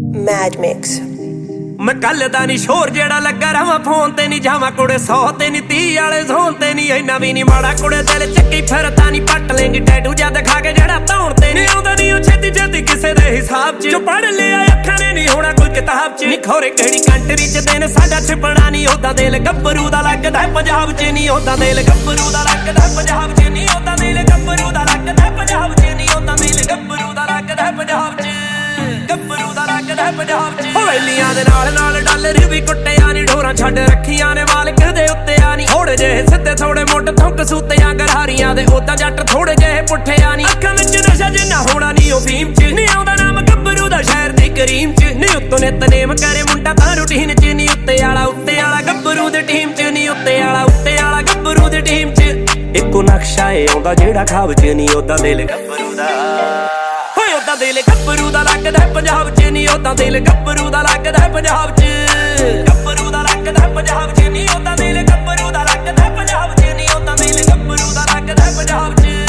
Mad Mix। मैं कल दा नी शोर जेड़ा लगा रहा फोन ते नी जावा कुड़े 100 ते नी 30 वाले जोन ते नी इन्ना भी नी माड़ा कुड़े दिल चक्की फिरता नी पट लेंगी टैटू जा दिखा के जेड़ा धौन ते नी आउंदा नी ओ छेती छेती किसे दे हिसाब च जो पढ़ लिया अखां ने नी होना कोई किताब च नी खोरे केड़ी कंट्री च दिन साडा छिपना नी ओदा दिल गब्बरू दा लगदा पंजाब च नी ओदा दिल गब्बरू दा लगदा पंजाब च नी ओदा दिल गब्बरू दा लगदा पंजाब च नी ओदा दिल गब्बरू दा लगदा पंजाब च गब्बरू दा लगदा पंजाब च हवेलियां दे नाल नाल डॉलर भी कुट्टिया नी ढोरां छड्ड रखियां ने मालिक दे उत्ते आ नी थोड़े जेहे सिद्धे थोड़े मुੱਢ थुंक सूत्तियां गरहारियां दे ओदा जट थोड़े जेहे पुट्ठे आ नी अखां विच नशा जिन्ना होना नी ओ फीम च नी आउंदा नाम गब्बरू दा शहर दी करीम च नी उत्तों नितनेम करे मुंडा तां रूटीन च नी उत्ते आला गब्बरू दी टीम च नी उत्ते आला गब्बरू दी टीम च इक्को नक्शा ए आउंदा जेड़ा खाब च नी ओदा दिल गब्बरू दा ओदा दिल गब्बरू दा लगदा पंजाब च नी ओदा दिल गब्बरू दा लगदा पंजाब च गब्बरू दा लगदा पंजाब च नी ओदा दिल गब्बरू दा लगदा पंजाब च नी ओदा दिल गब्बरू दा लगदा पंजाब च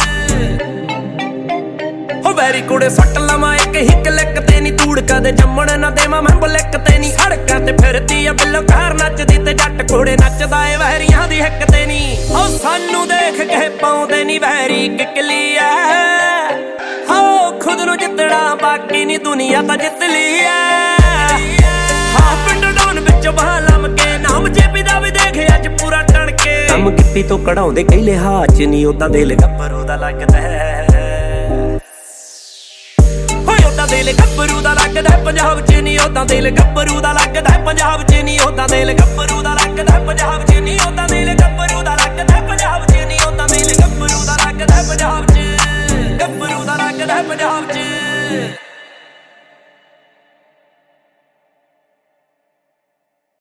हो वैरी कुड़े सट लवा एक हिक लिक ते नी तूड़ कदे जम्मण ना देवा मैं बलिक ते नी सड़कां ते फिरदी आ बिल्लो कार नचदी ते जट घोड़े नचदा ए वहरियां दी हिक ते नी ओ सानू देख के पाउंदे नी वहरी किकली ऐ खुद नू जितना बाकी नी दुनिया ता जित ली है हाँ पिंड डॉन विच बाह लमके नाम जेपी दा भी देखे अज पूरा टण के कम कित्ती तो कढ़ाउंदे कई लिहाज च नी ओदा दिल गब्बरू दा लगदा होए ओदा दिल गब्बरू दा लगदा पंजाब च नी ओदा दिल गब्बरू दा लगदा पंजाब च नी ओदा दिल गब्बरू दा लगदा पंजाब च नी ओदा दिल गब्बरू दा लगदा पंजाब च नी ओदा दिल गब्बरू दा लगदा पंजाब च गब्बरू दा लगदा पंजाब च